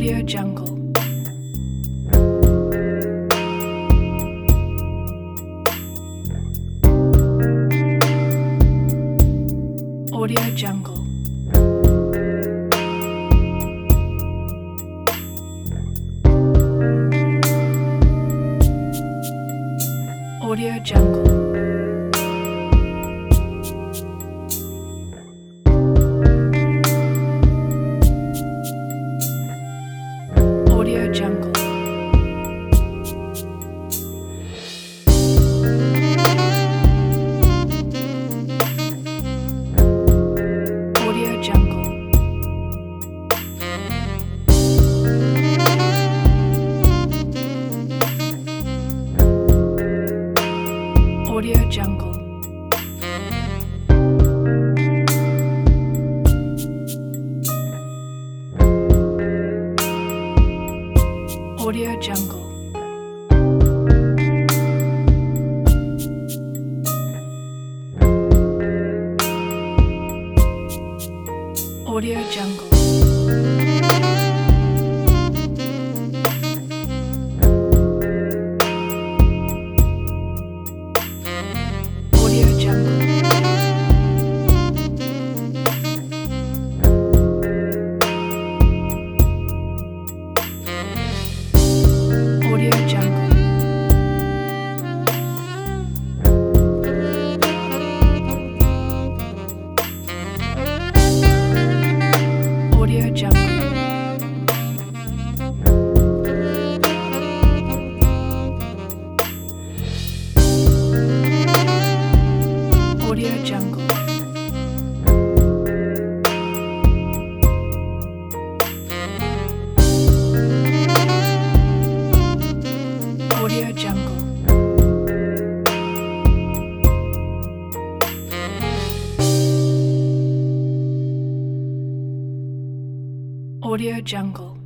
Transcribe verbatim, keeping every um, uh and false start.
Audio Jungle. Audio Jungle. Audio Jungle. Audio Jungle. Audio Jungle. Audio Jungle. Audio Jungle. Audio Jungle. Audio Jungle. Audio Jungle. Audio Jungle. Audio Jungle. Audio Jungle. Audio Jungle.